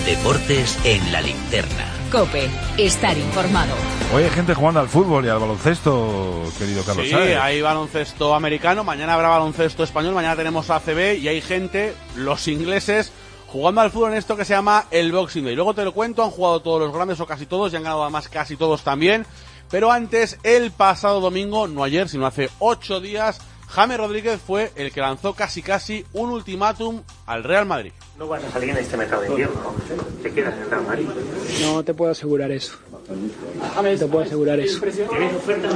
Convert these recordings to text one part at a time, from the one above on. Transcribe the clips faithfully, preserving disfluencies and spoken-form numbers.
Deportes en la linterna. COPE, estar informado. Hoy hay gente jugando al fútbol y al baloncesto, querido Carlos Sí, Sáez. hay baloncesto americano, mañana habrá baloncesto español, mañana tenemos A C B y hay gente, los ingleses, jugando al fútbol en esto que se llama el Boxing Day. Luego te lo cuento, han jugado todos los grandes o casi todos y han ganado además casi todos también. Pero antes, el pasado domingo, no ayer, sino hace ocho días, James Rodríguez fue el que lanzó casi casi un ultimátum al Real Madrid. No vas a salir en este mercado de invierno, te quedas en el Real Madrid. No te puedo asegurar eso. No te puedo asegurar eso. ¿Tienes ofertas?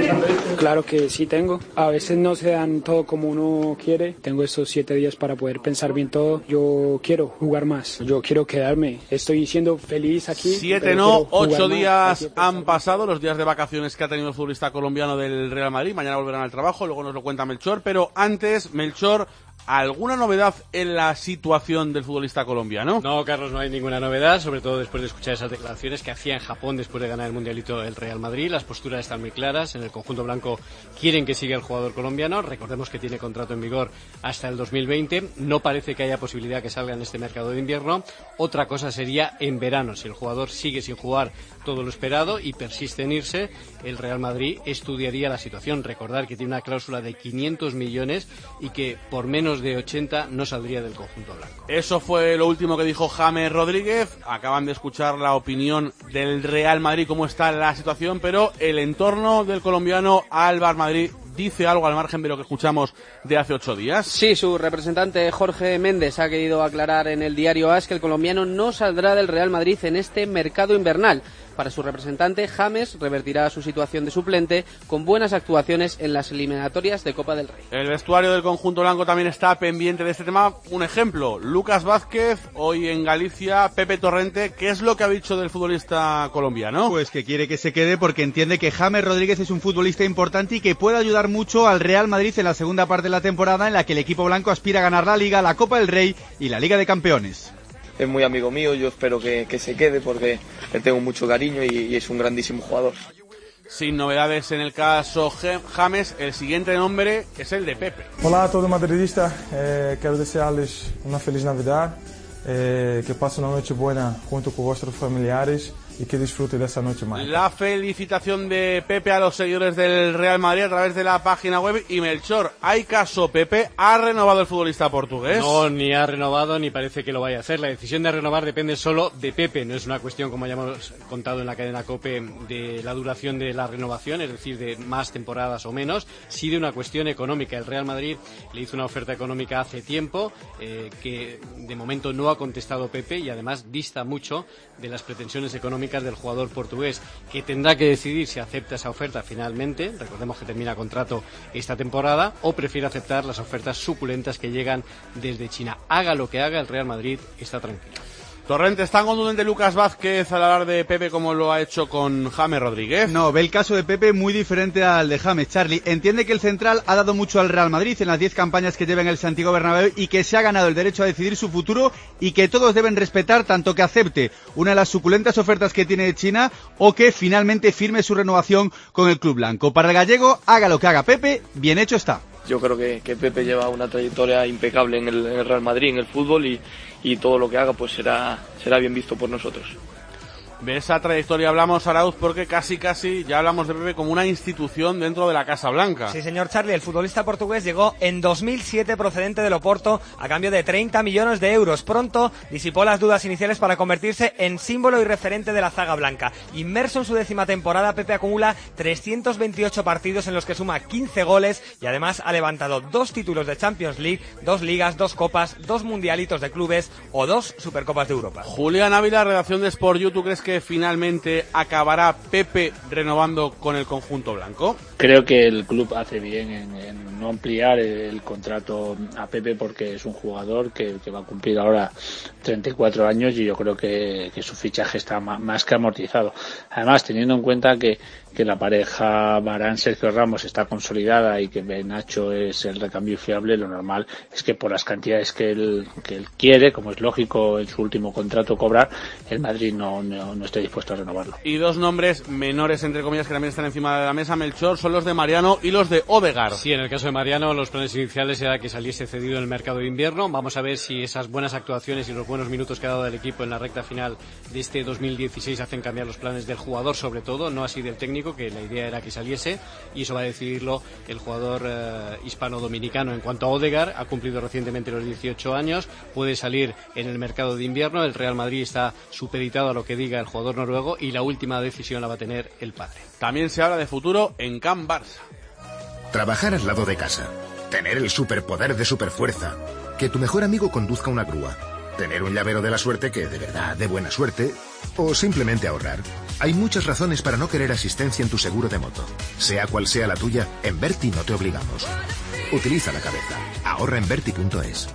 Claro que sí tengo. A veces no se dan todo como uno quiere. Tengo estos siete días para poder pensar bien todo. Yo quiero jugar más. Yo quiero quedarme. Estoy siendo feliz aquí. Siete no, ocho días han pasado, los días de vacaciones que ha tenido el futbolista colombiano del Real Madrid. Mañana volverán al trabajo, luego nos lo cuenta Melchor. Pero antes, Melchor, ¿alguna novedad en la situación del futbolista colombiano? No, Carlos, no hay ninguna novedad, sobre todo después de escuchar esas declaraciones que hacía en Japón después de ganar el Mundialito el Real Madrid. Las posturas están muy claras, en el conjunto blanco quieren que siga el jugador colombiano, recordemos que tiene contrato en vigor hasta el dos mil veinte, no parece que haya posibilidad que salga en este mercado de invierno. Otra cosa sería en verano, si el jugador sigue sin jugar todo lo esperado y persiste en irse, el Real Madrid estudiaría la situación. Recordar que tiene una cláusula de quinientos millones y que por menos de ochenta no saldría del conjunto blanco. Eso fue lo último que dijo James Rodríguez. Acaban de escuchar la opinión del Real Madrid, cómo está la situación, pero el entorno del colombiano al Bar Madrid dice algo al margen de lo que escuchamos de hace ocho días. Sí, su representante Jorge Méndez ha querido aclarar en el diario A S que el colombiano no saldrá del Real Madrid en este mercado invernal. Para su representante, James revertirá su situación de suplente con buenas actuaciones en las eliminatorias de Copa del Rey. El vestuario del conjunto blanco también está pendiente de este tema. Un ejemplo, Lucas Vázquez, hoy en Galicia, Pepe Torrente. ¿Qué es lo que ha dicho del futbolista colombiano? Pues que quiere que se quede porque entiende que James Rodríguez es un futbolista importante y que puede ayudar mucho al Real Madrid en la segunda parte de la temporada, en la que el equipo blanco aspira a ganar la Liga, la Copa del Rey y la Liga de Campeones. Es muy amigo mío, yo espero que, que se quede porque le tengo mucho cariño y, y es un grandísimo jugador. Sin novedades en el caso James, el siguiente nombre es el de Pepe. Hola a todos madridistas, eh, quiero desearles una feliz Navidad, eh, que pasen una noche buena junto con vuestros familiares y que disfrute de esa noche más. La felicitación de Pepe a los seguidores del Real Madrid a través de la página web. Y Melchor, ¿hay caso? Pepe ha renovado el futbolista portugués. No, ni ha renovado ni parece que lo vaya a hacer. La decisión de renovar depende solo de Pepe. No es una cuestión, como ya hemos contado en la cadena COPE, de la duración de la renovación, es decir, de más temporadas o menos, sí de una cuestión económica. El Real Madrid le hizo una oferta económica hace tiempo eh, que de momento no ha contestado Pepe y además dista mucho de las pretensiones económicas del jugador portugués, que tendrá que decidir si acepta esa oferta finalmente, recordemos que termina contrato esta temporada, o prefiere aceptar las ofertas suculentas que llegan desde China. Haga lo que haga, el Real Madrid está tranquilo. Torrente, ¿es tan contundente Lucas Vázquez al hablar de Pepe como lo ha hecho con James Rodríguez? No, ve el caso de Pepe muy diferente al de James. Charlie entiende que el central ha dado mucho al Real Madrid en las diez campañas que lleva en el Santiago Bernabéu y que se ha ganado el derecho a decidir su futuro y que todos deben respetar, tanto que acepte una de las suculentas ofertas que tiene de China o que finalmente firme su renovación con el club blanco. Para el gallego, haga lo que haga Pepe, bien hecho está. Yo creo que, que Pepe lleva una trayectoria impecable en el, en el Real Madrid, en el fútbol y, y todo lo que haga pues será, será bien visto por nosotros. De esa trayectoria hablamos, Arauz, porque casi casi ya hablamos de Pepe como una institución dentro de la Casa Blanca. Sí, señor Charlie, el futbolista portugués llegó en dos mil siete procedente del Oporto a cambio de treinta millones de euros. Pronto disipó las dudas iniciales para convertirse en símbolo y referente de la zaga blanca. Inmerso en su décima temporada, Pepe acumula trescientos veintiocho partidos en los que suma quince goles y además ha levantado dos títulos de Champions League, dos ligas, dos copas, dos mundialitos de clubes o dos supercopas de Europa. Julián Ávila, redacción de Sport You, ¿tú crees que finalmente acabará Pepe renovando con el conjunto blanco? Creo que el club hace bien en, en no ampliar el contrato a Pepe porque es un jugador que, que va a cumplir ahora treinta y cuatro años y yo creo que, que su fichaje está más, más que amortizado. Además, teniendo en cuenta que que la pareja Varane-Sergio Ramos está consolidada y que Nacho es el recambio fiable, lo normal es que por las cantidades que él, que él quiere, como es lógico en su último contrato cobrar, el Madrid no, no, no esté dispuesto a renovarlo. Y dos nombres menores, entre comillas, que también están encima de la mesa, Melchor, son los de Mariano y los de Odegaard. Sí, en el caso de Mariano, los planes iniciales era que saliese cedido en el mercado de invierno. Vamos a ver si esas buenas actuaciones y los buenos buenos minutos que ha dado el equipo en la recta final de este dos mil dieciséis hacen cambiar los planes del jugador, sobre todo, no así del técnico, que la idea era que saliese, y eso va a decidirlo el jugador eh, hispano-dominicano. En cuanto a Odegaard, ha cumplido recientemente los dieciocho años, puede salir en el mercado de invierno, el Real Madrid está supeditado a lo que diga el jugador noruego y la última decisión la va a tener el padre. También se habla de futuro en Camp Barça. Trabajar al lado de casa, tener el superpoder de superfuerza, que tu mejor amigo conduzca una grúa, tener un llavero de la suerte que de verdad dé buena suerte, o simplemente ahorrar. Hay muchas razones para no querer asistencia en tu seguro de moto. Sea cual sea la tuya, en Verti no te obligamos. Utiliza la cabeza. Ahorra en verti punto es.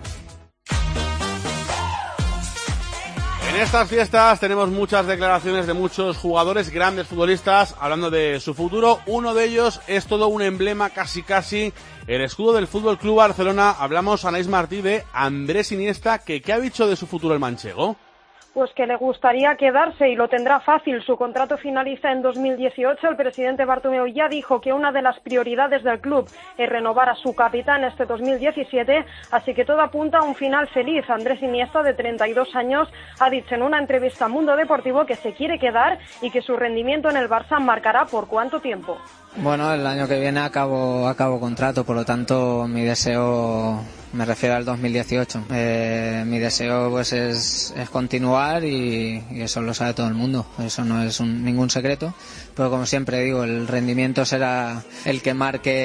En estas fiestas tenemos muchas declaraciones de muchos jugadores, grandes futbolistas, hablando de su futuro. Uno de ellos es todo un emblema, casi casi el escudo del Fútbol Club Barcelona. Hablamos, Anaís Martí, de Andrés Iniesta, que ¿qué ha dicho de su futuro el manchego? Pues que le gustaría quedarse y lo tendrá fácil. Su contrato finaliza en dos mil dieciocho. El presidente Bartomeu ya dijo que una de las prioridades del club es renovar a su capitán este dos mil diecisiete, así que todo apunta a un final feliz. Andrés Iniesta, de treinta y dos años, ha dicho en una entrevista a Mundo Deportivo que se quiere quedar y que su rendimiento en el Barça marcará por cuánto tiempo. Bueno, el año que viene acabo, acabo contrato, por lo tanto mi deseo, me refiero al dos mil dieciocho, eh, mi deseo pues es, es continuar y, y eso lo sabe todo el mundo, eso no es un, ningún secreto, pero como siempre digo, el rendimiento será el que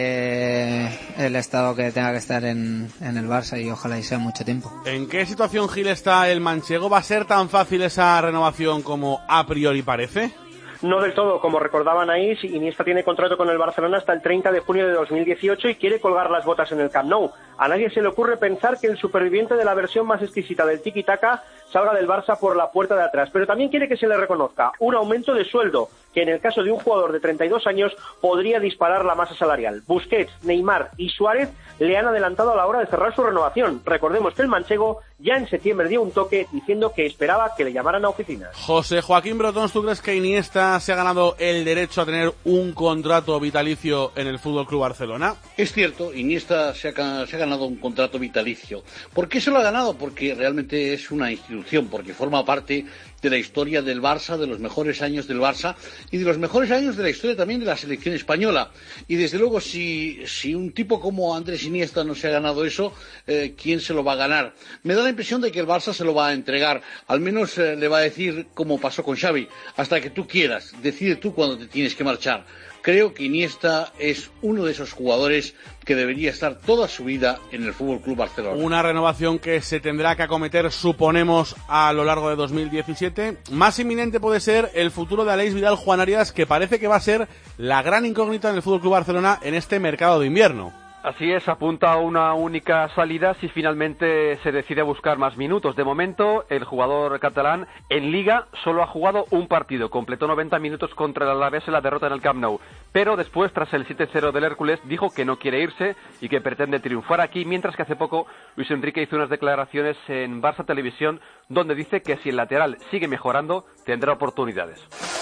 marque el estado que tenga que estar en, en el Barça y ojalá y sea mucho tiempo. ¿En qué situación, Gil, está el manchego? ¿Va a ser tan fácil esa renovación como a priori parece? No del todo, como recordaban ahí, Iniesta tiene contrato con el Barcelona hasta el treinta de junio de dos mil dieciocho y quiere colgar las botas en el Camp Nou. A nadie se le ocurre pensar que el superviviente de la versión más exquisita del tiki-taka salga del Barça por la puerta de atrás, pero también quiere que se le reconozca un aumento de sueldo, que en el caso de un jugador de treinta y dos años podría disparar la masa salarial. Busquets, Neymar y Suárez le han adelantado a la hora de cerrar su renovación. Recordemos que el manchego ya en septiembre dio un toque diciendo que esperaba que le llamaran a oficinas. José Joaquín Brotons, ¿tú crees que Iniesta se ha ganado el derecho a tener un contrato vitalicio en el Fútbol Club Barcelona? Es cierto, Iniesta se ha, se ha ganado un contrato vitalicio. ¿Por qué se lo ha ganado? Porque realmente es una institución, porque forma parte de la historia del Barça, de los mejores años del Barça y de los mejores años de la historia también de la selección española. Y desde luego, si, si un tipo como Andrés Iniesta no se ha ganado eso, eh, ¿quién se lo va a ganar? Me da la impresión de que el Barça se lo va a entregar. Al menos eh, le va a decir, como pasó con Xavi, hasta que tú quieras, decide tú cuándo te tienes que marchar. Creo que Iniesta es uno de esos jugadores que debería estar toda su vida en el F C Barcelona. Una renovación que se tendrá que acometer, suponemos, a lo largo de dos mil diecisiete. Más inminente puede ser el futuro de Aleix Vidal-Juan Arias, que parece que va a ser la gran incógnita en el F C Barcelona en este mercado de invierno. Así es, apunta a una única salida si finalmente se decide buscar más minutos. De momento, el jugador catalán en Liga solo ha jugado un partido, completó noventa minutos contra el Alavés en la derrota en el Camp Nou. Pero después, tras el siete cero del Hércules, dijo que no quiere irse y que pretende triunfar aquí, mientras que hace poco Luis Enrique hizo unas declaraciones en Barça Televisión donde dice que si el lateral sigue mejorando, tendrá oportunidades.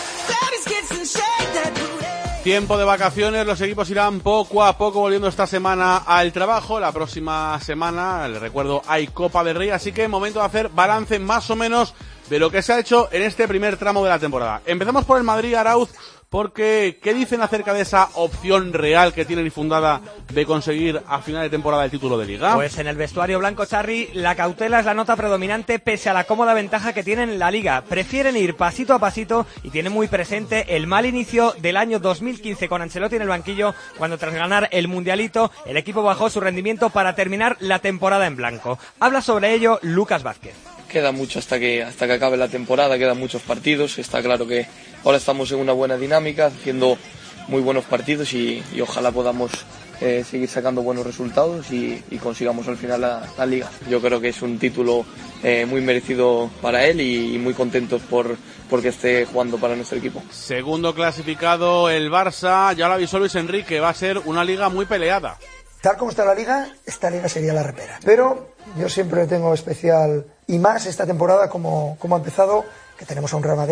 Tiempo de vacaciones, los equipos irán poco a poco volviendo esta semana al trabajo. La próxima semana, les recuerdo, hay Copa del Rey, así que momento de hacer balance más o menos de lo que se ha hecho en este primer tramo de la temporada. Empezamos por el Madrid, Arauz, porque ¿qué dicen acerca de esa opción real que tienen y fundada de conseguir a final de temporada el título de Liga? Pues en el vestuario blanco, Charri, la cautela es la nota predominante pese a la cómoda ventaja que tienen en la Liga. Prefieren ir pasito a pasito y tienen muy presente el mal inicio del año dos mil quince con Ancelotti en el banquillo, cuando tras ganar el Mundialito el equipo bajó su rendimiento para terminar la temporada en blanco. Habla sobre ello Lucas Vázquez. Queda mucho hasta que hasta que acabe la temporada, quedan muchos partidos. Está claro que ahora estamos en una buena dinámica, haciendo muy buenos partidos y, y ojalá podamos eh, seguir sacando buenos resultados y, y consigamos al final la, la Liga. Yo creo que es un título eh, muy merecido para él y, y muy contentos por porque esté jugando para nuestro equipo. Segundo clasificado el Barça, ya lo avisó Luis Enrique, va a ser una liga muy peleada. Tal como está la liga, esta liga sería la repera. Pero yo siempre tengo especial, y más esta temporada como, como ha empezado, que tenemos a un Real Madrid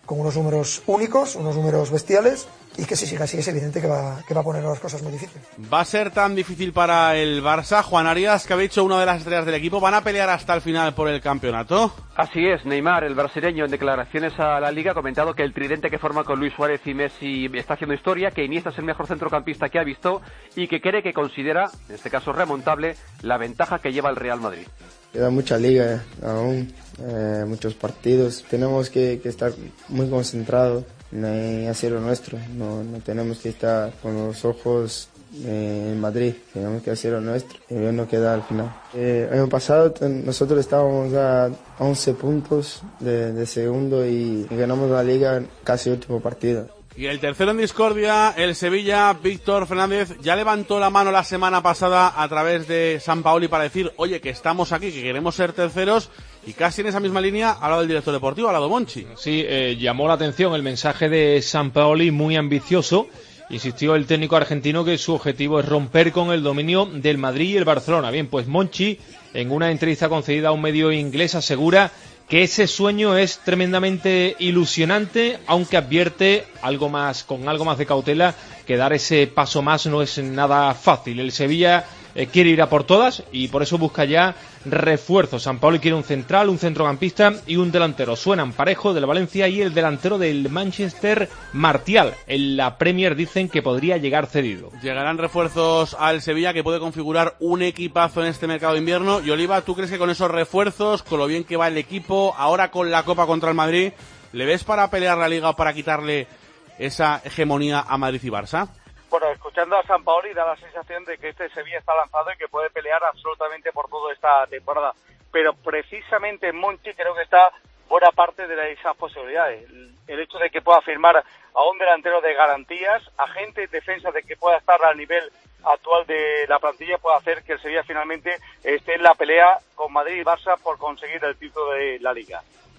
con unos números únicos, unos números bestiales, y que si sigue así es evidente que va, que va a poner las cosas muy difíciles. ¿Va a ser tan difícil para el Barça? Juan Arias, que ha dicho una de las estrellas del equipo, ¿van a pelear hasta el final por el campeonato? Así es, Neymar, el brasileño, en declaraciones a la Liga, ha comentado que el tridente que forma con Luis Suárez y Messi está haciendo historia, que Iniesta es el mejor centrocampista que ha visto y que cree que considera, en este caso remontable, la ventaja que lleva el Real Madrid. Queda mucha liga aún, eh, muchos partidos, tenemos que, que estar muy concentrados en hacer lo nuestro, no, no tenemos que estar con los ojos eh, en Madrid, tenemos que hacer lo nuestro y no queda al final. El eh, año pasado ten, nosotros estábamos a once puntos de, de segundo y, y ganamos la liga casi último partido. Y el tercero en discordia, el Sevilla, Víctor Fernández, ya levantó la mano la semana pasada a través de Sampaoli para decir, oye, que estamos aquí, que queremos ser terceros, y casi en esa misma línea ha hablado el director deportivo, ha hablado Monchi. Sí, eh, llamó la atención el mensaje de Sampaoli, muy ambicioso. Insistió el técnico argentino que su objetivo es romper con el dominio del Madrid y el Barcelona. Bien, pues Monchi, en una entrevista concedida a un medio inglés, asegura que ese sueño es tremendamente ilusionante, aunque advierte algo más, con algo más de cautela, que dar ese paso más no es nada fácil. El Sevilla eh, quiere ir a por todas y por eso busca ya refuerzos. Sampaoli quiere un central, un centrocampista y un delantero. Suenan Parejo del Valencia y el delantero del Manchester, Martial. En la Premier dicen que podría llegar cedido. Llegarán refuerzos al Sevilla, que puede configurar un equipazo en este mercado de invierno. Y Oliva, ¿tú crees que con esos refuerzos, con lo bien que va el equipo, ahora con la Copa contra el Madrid, le ves para pelear la Liga o para quitarle esa hegemonía a Madrid y Barça? Bueno, escuchando a Sampaoli da la sensación de que este Sevilla está lanzado y que puede pelear absolutamente por todo esta temporada. Pero precisamente en Monchi creo que está buena parte de esas posibilidades. El hecho de que pueda firmar a un delantero de garantías, a gente en defensa de que pueda estar al nivel actual de la plantilla, puede hacer que el Sevilla finalmente esté en la pelea con Madrid y Barça por conseguir el título de la Liga.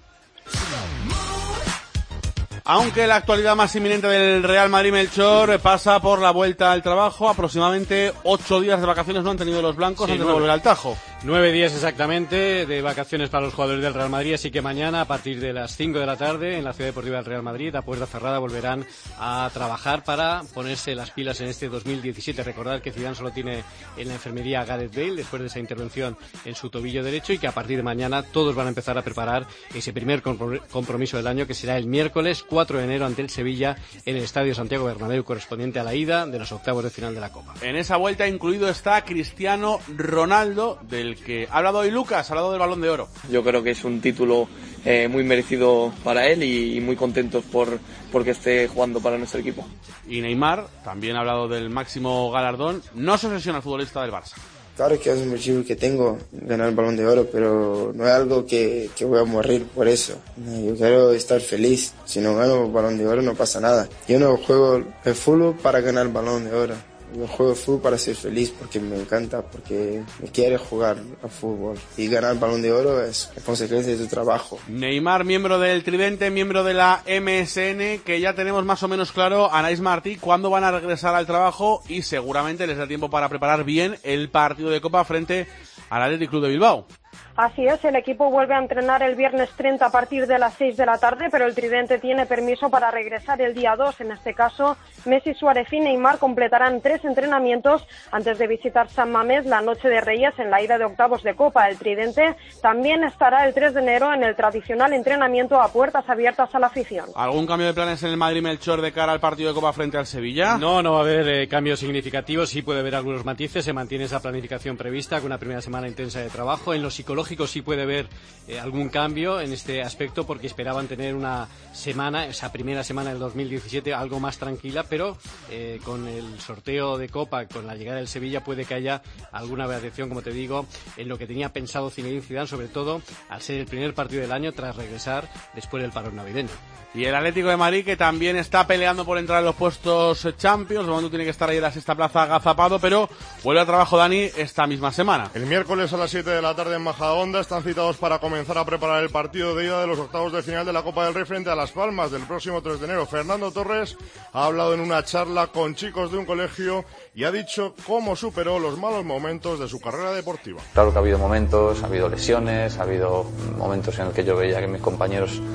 Aunque la actualidad más inminente del Real Madrid, Melchor, pasa por la vuelta al trabajo. Aproximadamente ocho días de vacaciones no han tenido los blancos, sí, antes nueve. de volver al Tajo. Nueve días exactamente de vacaciones para los jugadores del Real Madrid, así que mañana a partir de las cinco de la tarde en la Ciudad Deportiva del Real Madrid, a puerta cerrada, volverán a trabajar para ponerse las pilas en este dos mil diecisiete. Recordar que Zidane solo tiene en la enfermería a Gareth Bale después de esa intervención en su tobillo derecho y que a partir de mañana todos van a empezar a preparar ese primer compromiso del año, que será el miércoles cuatro de enero ante el Sevilla en el Estadio Santiago Bernabéu, correspondiente a la ida de los octavos de final de la Copa. En esa vuelta incluido está Cristiano Ronaldo, del que ha hablado hoy Lucas, ha hablado del Balón de Oro. Yo creo que es un título eh, muy merecido para él y, y muy contentos por porque esté jugando para nuestro equipo. Y Neymar también ha hablado del máximo galardón. No se obsesiona el futbolista del Barça. Claro que es un objetivo que tengo, ganar el Balón de Oro, pero no es algo que, que voy a morir por eso. Yo quiero estar feliz. Si no gano el Balón de Oro no pasa nada. Yo no juego el fútbol para ganar el Balón de Oro. Yo juego el fútbol para ser feliz, porque me encanta, porque me quiere jugar al fútbol. Y ganar el Balón de Oro es consecuencia de tu trabajo. Neymar, miembro del Tridente, miembro de la M S N, que ya tenemos más o menos claro, Anaís Martí, cuándo van a regresar al trabajo y seguramente les da tiempo para preparar bien el partido de Copa frente al Athletic Club de Bilbao. Así es, el equipo vuelve a entrenar el viernes treinta a partir de las seis de la tarde, pero el Tridente tiene permiso para regresar el día dos. En este caso, Messi, Suárez y Neymar completarán tres entrenamientos antes de visitar San Mamés la noche de Reyes en la ida de octavos de Copa. El Tridente también estará el tres de enero en el tradicional entrenamiento a puertas abiertas a la afición. ¿Algún cambio de planes en el Madrid, Melchor, de cara al partido de Copa frente al Sevilla? No, no va a haber eh, cambios significativos, sí puede haber algunos matices, se mantiene esa planificación prevista con una primera semana intensa de trabajo. En lo psicológico sí puede haber eh, algún cambio en este aspecto, porque esperaban tener una semana, esa primera semana del dos mil diecisiete, algo más tranquila, pero eh, con el sorteo de Copa, con la llegada del Sevilla, puede que haya alguna variación, como te digo, en lo que tenía pensado Zinedine Zidane, sobre todo al ser el primer partido del año tras regresar después del parón navideño. Y el Atlético de Madrid, que también está peleando por entrar en los puestos Champions, de momento tiene que estar ahí en la sexta plaza agazapado, pero vuelve al trabajo, Dani, esta misma semana. El miércoles a las siete de la tarde en Majadahonda están citados para comenzar a preparar el partido de ida de los octavos de final de la Copa del Rey frente a Las Palmas del próximo tres de enero. Fernando Torres ha hablado en una charla con chicos de un colegio y ha dicho cómo superó los malos momentos de su carrera deportiva. Claro que ha habido momentos, ha habido lesiones, ha habido momentos en los que yo veía que mis compañeros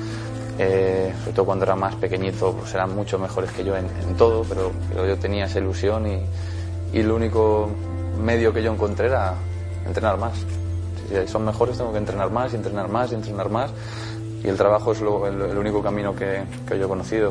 eh, sobre todo cuando era más pequeñito, pues eran mucho mejores que yo en, en todo, pero, pero yo tenía esa ilusión y, y el único medio que yo encontré era entrenar más. Si son mejores tengo que entrenar más y entrenar más y entrenar más, y el trabajo es lo, el, el único camino que, que yo he conocido.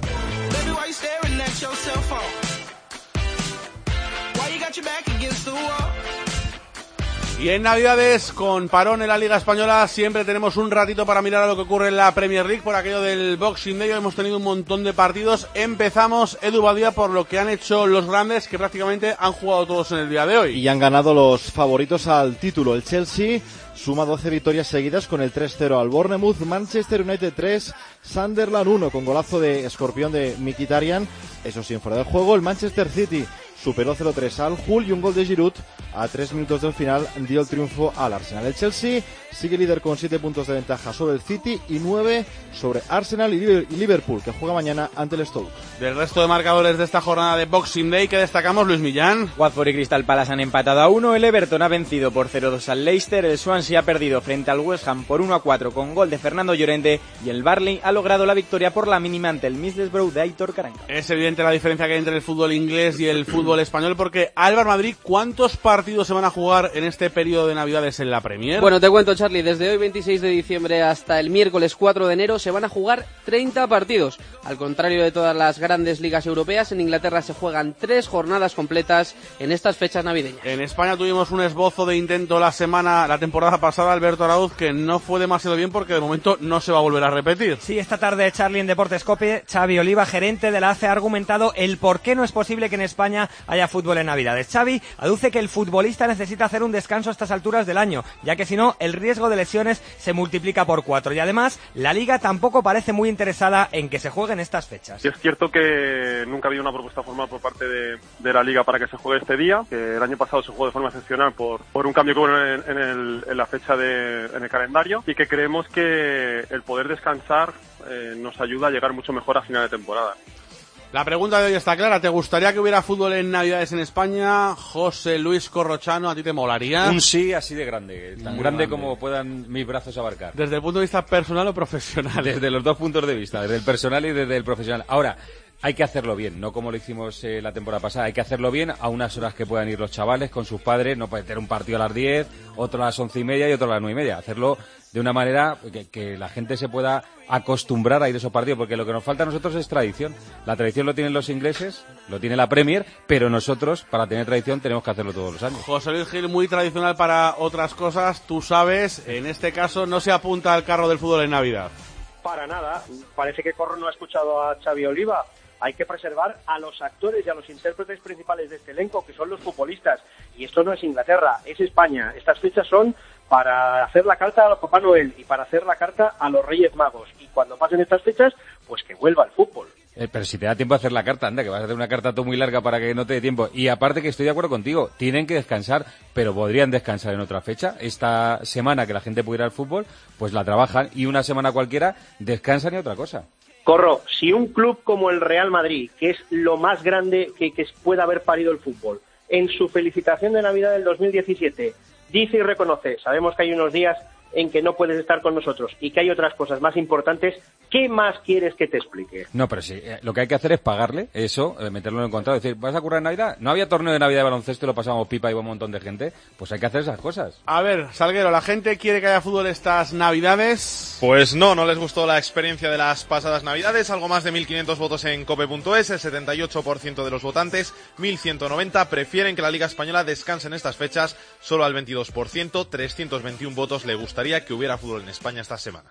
Y en Navidades, con parón en la Liga Española, siempre tenemos un ratito para mirar a lo que ocurre en la Premier League. Por aquello del Boxing Day hemos tenido un montón de partidos. Empezamos, Edu Badía, por lo que han hecho los grandes, que prácticamente han jugado todos en el día de hoy. Y han ganado los favoritos al título. El Chelsea suma doce victorias seguidas con el tres cero al Bournemouth. Manchester United tres, Sunderland uno, con golazo de escorpión de Mkhitaryan. Eso sí, en fuera de juego. El Manchester City superó cero tres al Hull y un gol de Giroud a tres minutos del final dio el triunfo al Arsenal. El Chelsea sigue líder con siete puntos de ventaja sobre el City y nueve sobre Arsenal y Liverpool, que juega mañana ante el Stoke. Del resto de marcadores de esta jornada de Boxing Day, que destacamos, Luis Millán. Watford y Crystal Palace han empatado a uno, el Everton ha vencido por cero dos al Leicester, el Swansea ha perdido frente al West Ham por uno a cuatro con gol de Fernando Llorente y el Burnley ha logrado la victoria por la mínima ante el Middlesbrough de Aitor Karanka. Es evidente la diferencia que hay entre el fútbol inglés y el fútbol español, porque Álvaro Madrid, ¿cuántos partidos se van a jugar en este periodo de Navidades en la Premier? Bueno, te cuento, Charlie, desde hoy veintiséis de diciembre hasta el miércoles cuatro de enero se van a jugar treinta partidos. Al contrario de todas las grandes ligas europeas, en Inglaterra se juegan tres jornadas completas en estas fechas navideñas. En España tuvimos un esbozo de intento la semana, la temporada pasada, Alberto Arauz, que no fue demasiado bien porque de momento no se va a volver a repetir. Sí, esta tarde, Charlie, en Deportes Cope, Xavi Oliva, gerente de la A C E, ha argumentado el por qué no es posible que en España haya fútbol en Navidades. Xavi aduce que el futbolista necesita hacer un descanso a estas alturas del año, ya que si no, el riesgo de lesiones se multiplica por cuatro. Y además, la Liga tampoco parece muy interesada en que se jueguen estas fechas. Y es cierto que nunca ha habido una propuesta formal por parte de, de la Liga para que se juegue este día, que el año pasado se jugó de forma excepcional por, por un cambio que hubo en, en, el, en la fecha de, en el calendario, y que creemos que el poder descansar eh, nos ayuda a llegar mucho mejor a final de temporada. La pregunta de hoy está clara. ¿Te gustaría que hubiera fútbol en Navidades en España? José Luis Corrochano, ¿a ti te molaría? Un sí así de grande, tan Muy grande, grande como puedan mis brazos abarcar. ¿Desde el punto de vista personal o profesional? Desde los dos puntos de vista, desde el personal y desde el profesional. Ahora, hay que hacerlo bien, no como lo hicimos eh, la temporada pasada. Hay que hacerlo bien a unas horas que puedan ir los chavales con sus padres. No puede tener un partido a las diez, otro a las once y media y otro a las nueve y media. Hacerlo de una manera que, que la gente se pueda acostumbrar a ir a esos partidos, porque lo que nos falta a nosotros es tradición. La tradición lo tienen los ingleses, lo tiene la Premier, pero nosotros, para tener tradición, tenemos que hacerlo todos los años. José Luis Gil, muy tradicional para otras cosas, tú sabes, en este caso no se apunta al carro del fútbol en Navidad. Para nada, parece que Corro no ha escuchado a Xavi Oliva. Hay que preservar a los actores y a los intérpretes principales de este elenco, que son los futbolistas. Y esto no es Inglaterra, es España. Estas fechas son para hacer la carta a Papá Noel y para hacer la carta a los Reyes Magos. Y cuando pasen estas fechas, pues que vuelva el fútbol. Eh, pero si te da tiempo a hacer la carta, anda, que vas a hacer una carta todo muy larga para que no te dé tiempo. Y aparte que estoy de acuerdo contigo, tienen que descansar, pero podrían descansar en otra fecha. Esta semana que la gente pudiera al fútbol, pues la trabajan, y una semana cualquiera descansan y otra cosa. Corro, si un club como el Real Madrid, que es lo más grande que, que pueda haber parido el fútbol, en su felicitación de Navidad del dos mil diecisiete, dice y reconoce, sabemos que hay unos días en que no puedes estar con nosotros y que hay otras cosas más importantes, ¿qué más quieres que te explique? No, pero sí, eh, lo que hay que hacer es pagarle eso, eh, meterlo en el contrato, decir, ¿vas a currar en Navidad? ¿No había torneo de Navidad de baloncesto y lo pasamos pipa y iba un montón de gente? Pues hay que hacer esas cosas. A ver, Salguero, ¿la gente quiere que haya fútbol estas Navidades? Pues no, no les gustó la experiencia de las pasadas Navidades. Algo más de mil quinientos votos en cope punto es, el setenta y ocho por ciento de los votantes, mil ciento noventa, prefieren que la Liga Española descanse en estas fechas, solo al veintidós por ciento, trescientos veintiún votos le gustaría que hubiera fútbol en España esta semana.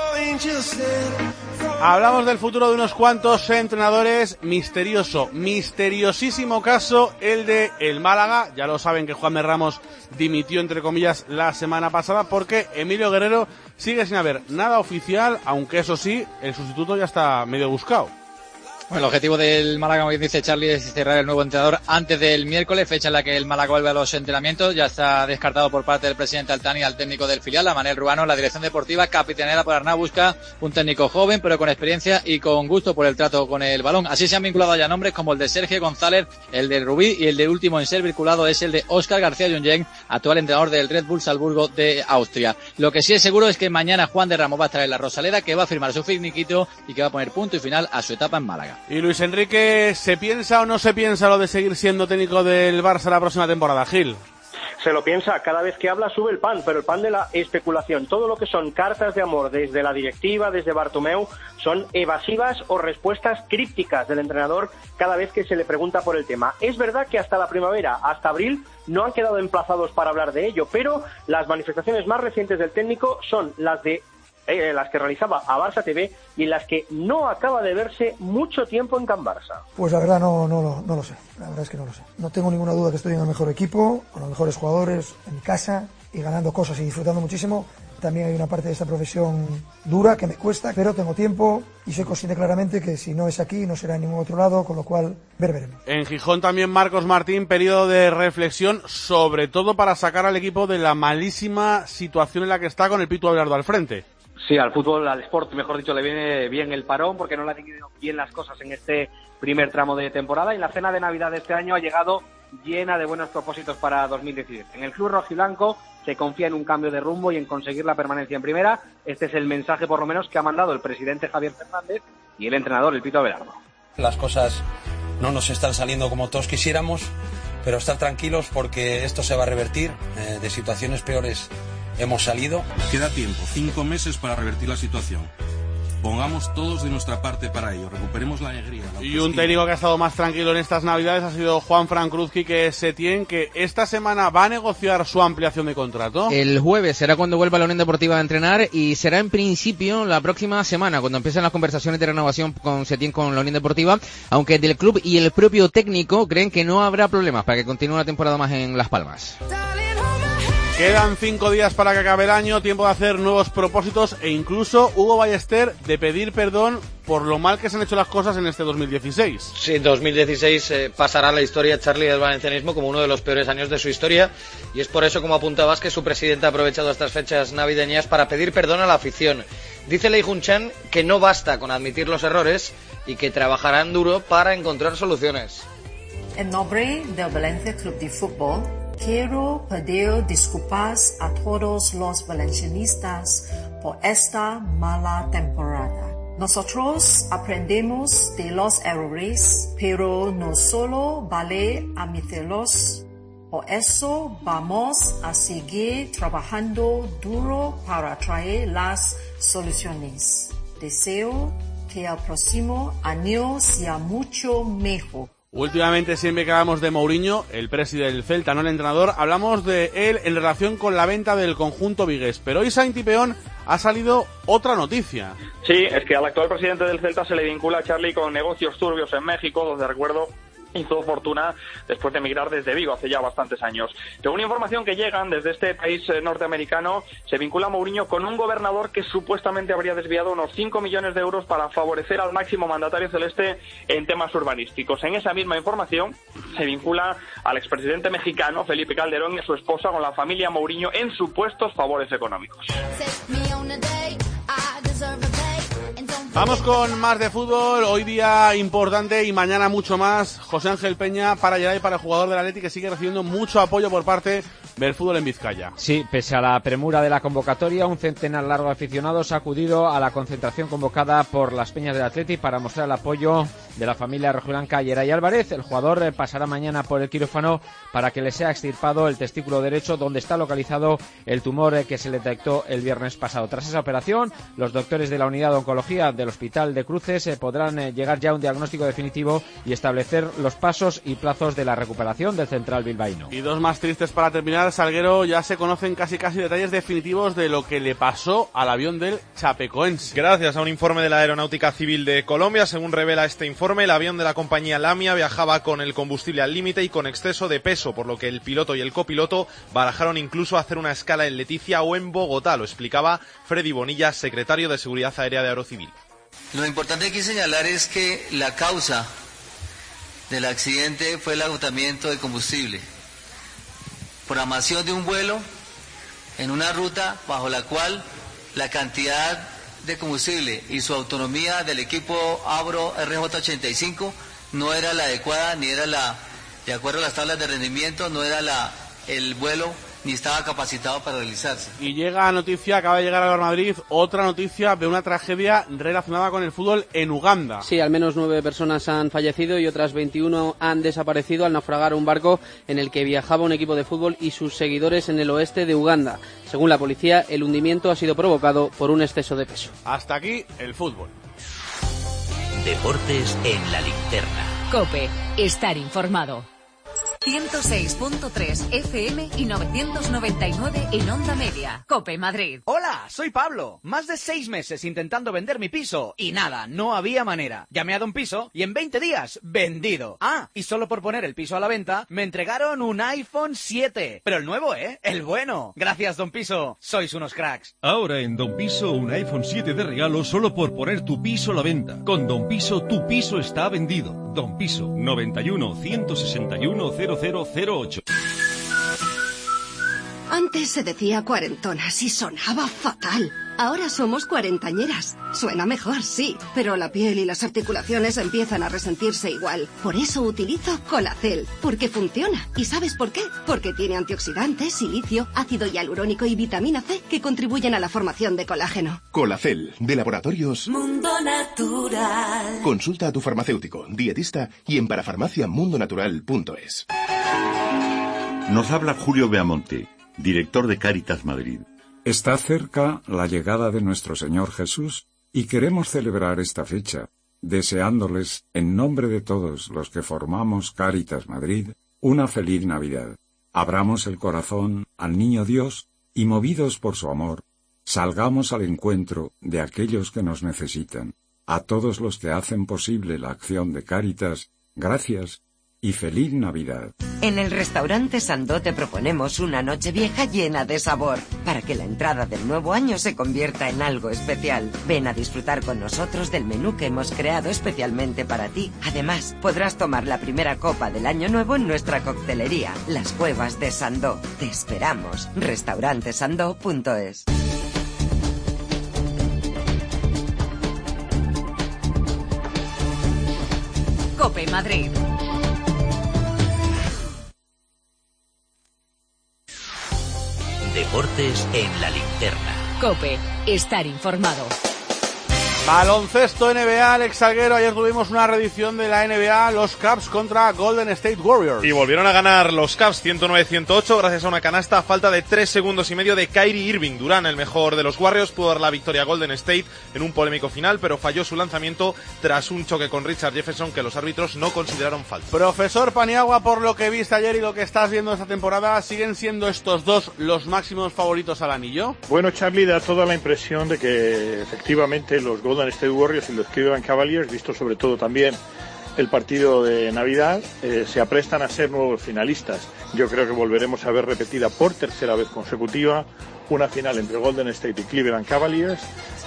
Hablamos del futuro de unos cuantos entrenadores. Misterioso, misteriosísimo caso el de el Málaga. Ya lo saben que Juanme Ramos dimitió, entre comillas, la semana pasada porque Emilio Guerrero sigue sin haber nada oficial, aunque eso sí, el sustituto ya está medio buscado. Bueno, el objetivo del Málaga, como bien dice Charlie, es cerrar el nuevo entrenador antes del miércoles, fecha en la que el Málaga vuelve a los entrenamientos. Ya está descartado por parte del presidente Altani al técnico del filial, a Manel Ruano. La dirección deportiva, capitaneada por Arnau, busca un técnico joven, pero con experiencia y con gusto por el trato con el balón. Así se han vinculado ya nombres como el de Sergio González, el de Rubí, y el de último en ser vinculado es el de Óscar García Junyent, actual entrenador del Red Bull Salzburgo de Austria. Lo que sí es seguro es que mañana Juan de Ramos va a estar en la Rosaleda, que va a firmar su finiquito y que va a poner punto y final a su etapa en Málaga. Y Luis Enrique, ¿se piensa o no se piensa lo de seguir siendo técnico del Barça la próxima temporada, Gil? Se lo piensa, cada vez que habla sube el pan, pero el pan de la especulación. Todo lo que son cartas de amor desde la directiva, desde Bartomeu, son evasivas o respuestas crípticas del entrenador cada vez que se le pregunta por el tema. Es verdad que hasta la primavera, hasta abril, no han quedado emplazados para hablar de ello, pero las manifestaciones más recientes del técnico son las de Eh, las que realizaba a Barça T V y en las que no acaba de verse mucho tiempo en Can Barça. Pues la verdad no, no, lo, no lo sé, la verdad es que no lo sé. No tengo ninguna duda que estoy en el mejor equipo, con los mejores jugadores, en mi casa y ganando cosas y disfrutando muchísimo. También hay una parte de esta profesión dura que me cuesta, pero tengo tiempo y soy consciente claramente que si no es aquí no será en ningún otro lado, con lo cual ver veremos. En Gijón también Marcos Martín, periodo de reflexión, sobre todo para sacar al equipo de la malísima situación en la que está con el Pitu Abelardo al frente. Sí, al fútbol, al Sport, mejor dicho, le viene bien el parón porque no le han ido bien las cosas en este primer tramo de temporada y la cena de Navidad de este año ha llegado llena de buenos propósitos para dos mil diecisiete. En el club rojiblanco se confía en un cambio de rumbo y en conseguir la permanencia en primera. Este es el mensaje, por lo menos, que ha mandado el presidente Javier Fernández y el entrenador, el Pitu Abelardo. Las cosas no nos están saliendo como todos quisiéramos, pero estar tranquilos porque esto se va a revertir. Eh, de situaciones peores hemos salido. Queda tiempo, cinco meses para revertir la situación. Pongamos todos de nuestra parte para ello, recuperemos la alegría. La y un técnico que ha estado más tranquilo en estas Navidades ha sido Juan Fran Cruzqui, que Setién, que esta semana va a negociar su ampliación de contrato. El jueves será cuando vuelva la Unión Deportiva a entrenar y será en principio la próxima semana cuando empiecen las conversaciones de renovación con Setién con la Unión Deportiva, aunque del club y el propio técnico creen que no habrá problemas para que continúe una temporada más en Las Palmas. Quedan cinco días para que acabe el año, tiempo de hacer nuevos propósitos e incluso Hugo Ballester de pedir perdón por lo mal que se han hecho las cosas en este dos mil dieciséis. Sí, dos mil dieciséis eh, pasará la historia, Charlie, del valencianismo como uno de los peores años de su historia y es por eso, como apuntabas, que su presidente ha aprovechado estas fechas navideñas para pedir perdón a la afición. Dice Lei Jun-chan que no basta con admitir los errores y que trabajarán duro para encontrar soluciones. En nombre del Valencia Club de Fútbol, quiero pedir disculpas a todos los valencianistas por esta mala temporada. Nosotros aprendemos de los errores, pero no solo vale admitirlos. Por eso vamos a seguir trabajando duro para traer las soluciones. Deseo que el próximo año sea mucho mejor. Últimamente, siempre que hablamos de Mourinho, el presidente del Celta, no el entrenador, hablamos de él en relación con la venta del conjunto vigués. Pero hoy Sainz y Peón ha salido otra noticia. Sí, es que al actual presidente del Celta se le vincula a Charlie con negocios turbios en México, donde recuerdo hizo fortuna después de emigrar desde Vigo hace ya bastantes años. Según información que llegan desde este país norteamericano, se vincula a Mourinho con un gobernador que supuestamente habría desviado unos cinco millones de euros para favorecer al máximo mandatario celeste en temas urbanísticos. En esa misma información se vincula al expresidente mexicano Felipe Calderón y a su esposa con la familia Mourinho en supuestos favores económicos. Vamos con más de fútbol, hoy día importante y mañana mucho más. José Ángel Peña para Geray, para el jugador del Atleti, que sigue recibiendo mucho apoyo por parte del fútbol en Vizcaya. Sí, pese a la premura de la convocatoria, un centenar largo de aficionados ha acudido a la concentración convocada por las Peñas del Atleti para mostrar el apoyo de la familia rojiblanca Geray Álvarez. El jugador pasará mañana por el quirófano para que le sea extirpado el testículo derecho, donde está localizado el tumor que se le detectó el viernes pasado. Tras esa operación, los doctores de la unidad de oncología del Hospital de Cruces eh, podrán eh, llegar ya a un diagnóstico definitivo y establecer los pasos y plazos de la recuperación del central bilbaíno. Y dos más tristes para terminar, Salguero. Ya se conocen casi casi detalles definitivos de lo que le pasó al avión del Chapecoense. Gracias a un informe de la Aeronáutica Civil de Colombia, según revela este informe, el avión de la compañía Lamia viajaba con el combustible al límite y con exceso de peso, por lo que el piloto y el copiloto barajaron incluso hacer una escala en Leticia o en Bogotá. Lo explicaba Freddy Bonilla, secretario de Seguridad Aérea de Aerocivil. Lo importante aquí señalar es que la causa del accidente fue el agotamiento de combustible. Programación de un vuelo en una ruta bajo la cual la cantidad de combustible y su autonomía del equipo Avro R J ochenta y cinco no era la adecuada, ni era la, de acuerdo a las tablas de rendimiento, no era la el vuelo ni estaba capacitado para realizarse. Y llega noticia, acaba de llegar al Real Madrid, otra noticia de una tragedia relacionada con el fútbol en Uganda. Sí, al menos nueve personas han fallecido y otras veintiuno han desaparecido al naufragar un barco en el que viajaba un equipo de fútbol y sus seguidores en el oeste de Uganda. Según la policía, el hundimiento ha sido provocado por un exceso de peso. Hasta aquí el fútbol. Deportes en la linterna. COPE, estar informado. ciento seis punto tres F M y novecientos noventa y nueve en Onda Media. COPE Madrid. Hola, soy Pablo. Más de seis meses intentando vender mi piso y nada, no había manera. Llamé a Don Piso y en veinte días, vendido. Ah, y solo por poner el piso a la venta, me entregaron un iPhone siete. Pero el nuevo, ¿eh? El bueno. Gracias, Don Piso. Sois unos cracks. Ahora en Don Piso, un iPhone siete de regalo solo por poner tu piso a la venta. Con Don Piso, tu piso está vendido. Don Piso, noventa y uno, ciento sesenta y uno, cero cero cero ocho. Antes se decía cuarentonas y sonaba fatal. Ahora somos cuarentañeras. Suena mejor, sí, pero la piel y las articulaciones empiezan a resentirse igual. Por eso utilizo Colacel, porque funciona. ¿Y sabes por qué? Porque tiene antioxidantes, silicio, ácido hialurónico y vitamina C que contribuyen a la formación de colágeno. Colacel, de Laboratorios Mundo Natural. Consulta a tu farmacéutico, dietista y en parafarmacia mundo natural punto es. Nos habla Julio Beamonte, director de Cáritas Madrid. Está cerca la llegada de nuestro Señor Jesús y queremos celebrar esta fecha, deseándoles, en nombre de todos los que formamos Cáritas Madrid, una feliz Navidad. Abramos el corazón al Niño Dios y, movidos por su amor, salgamos al encuentro de aquellos que nos necesitan. A todos los que hacen posible la acción de Cáritas, gracias y feliz Navidad. En el restaurante Sandó te proponemos una Nochevieja llena de sabor, para que la entrada del nuevo año se convierta en algo especial. Ven a disfrutar con nosotros del menú que hemos creado especialmente para ti. Además, podrás tomar la primera copa del año nuevo en nuestra coctelería, Las Cuevas de Sandó. Te esperamos. restaurante sandó punto es. COPE Madrid. Deportes en la linterna. COPE, estar informado. Baloncesto N B A, Alex Salguero. Ayer tuvimos una reedición de la N B A, los Cavs contra Golden State Warriors. Y volvieron a ganar los Cavs ciento nueve a ciento ocho gracias a una canasta a falta de tres segundos y medio de Kyrie Irving. Durant, el mejor de los Warriors, pudo dar la victoria a Golden State en un polémico final, pero falló su lanzamiento tras un choque con Richard Jefferson que los árbitros no consideraron falta. Profesor Paniagua, por lo que viste ayer y lo que estás viendo esta temporada, ¿siguen siendo estos dos los máximos favoritos al anillo? Bueno, Charlie, da toda la impresión de que efectivamente los Golden State Warriors y los Cleveland Cavaliers, visto sobre todo también el partido de Navidad, eh, se aprestan a ser nuevos finalistas. Yo creo que volveremos a ver repetida por tercera vez consecutiva una final entre Golden State y Cleveland Cavaliers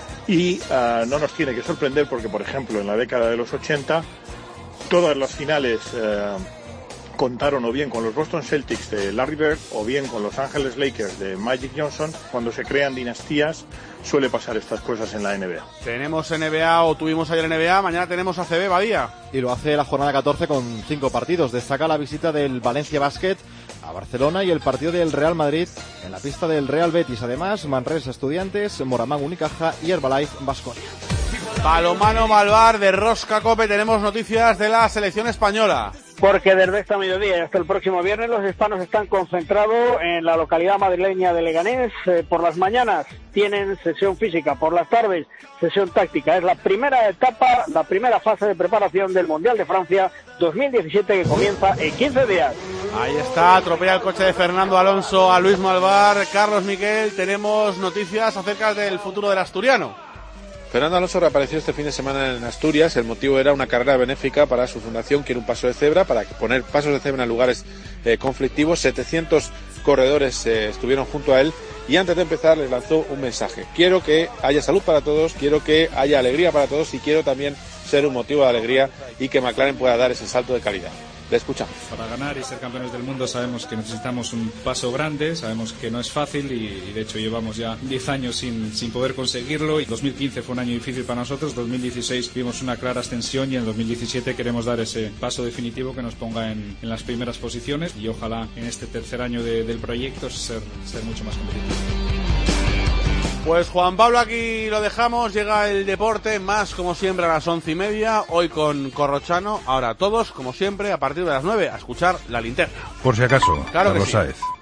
y uh, no nos tiene que sorprender porque, por ejemplo, en la década de los ochenta todas las finales uh, contaron o bien con los Boston Celtics de Larry Bird o bien con los Angeles Lakers de Magic Johnson. Cuando se crean dinastías suele pasar estas cosas en la N B A. Tenemos N B A o tuvimos ayer N B A, mañana tenemos A C B, Badía. Y lo hace la jornada catorce con cinco partidos. Destaca la visita del Valencia Basket a Barcelona y el partido del Real Madrid en la pista del Real Betis. Además, Manresa Estudiantes, Moramán Unicaja y Herbalife Baskonia. Balomano Malvar de Rosca Cope, tenemos noticias de la selección española. Porque desde esta mediodía y hasta el próximo viernes los hispanos están concentrados en la localidad madrileña de Leganés. Eh, por las mañanas tienen sesión física, por las tardes sesión táctica. Es la primera etapa, la primera fase de preparación del Mundial de Francia dos mil diecisiete que comienza en quince días. Ahí está, atropella el coche de Fernando Alonso a Luis Malvar. Carlos Miquel, tenemos noticias acerca del futuro del asturiano. Fernando Alonso reapareció este fin de semana en Asturias. El motivo era una carrera benéfica para su fundación, Quiere un paso de cebra, para poner pasos de cebra en lugares eh, conflictivos. setecientos corredores eh, estuvieron junto a él y antes de empezar les lanzó un mensaje. Quiero que haya salud para todos, quiero que haya alegría para todos y quiero también ser un motivo de alegría y que McLaren pueda dar ese salto de calidad. Le escuchamos. Para ganar y ser campeones del mundo sabemos que necesitamos un paso grande, sabemos que no es fácil y, y de hecho llevamos ya diez años sin, sin poder conseguirlo. Y dos mil quince fue un año difícil para nosotros, dos mil dieciséis vimos una clara ascensión y en dos mil diecisiete queremos dar ese paso definitivo que nos ponga en, en las primeras posiciones y ojalá en este tercer año de, del proyecto ser, ser mucho más competitivos. Pues Juan Pablo, aquí lo dejamos, llega el deporte más como siempre a las once y media, hoy con Corrochano, ahora todos como siempre a partir de las nueve a escuchar La Linterna. Por si acaso, claro Carlos que sí. Sáez.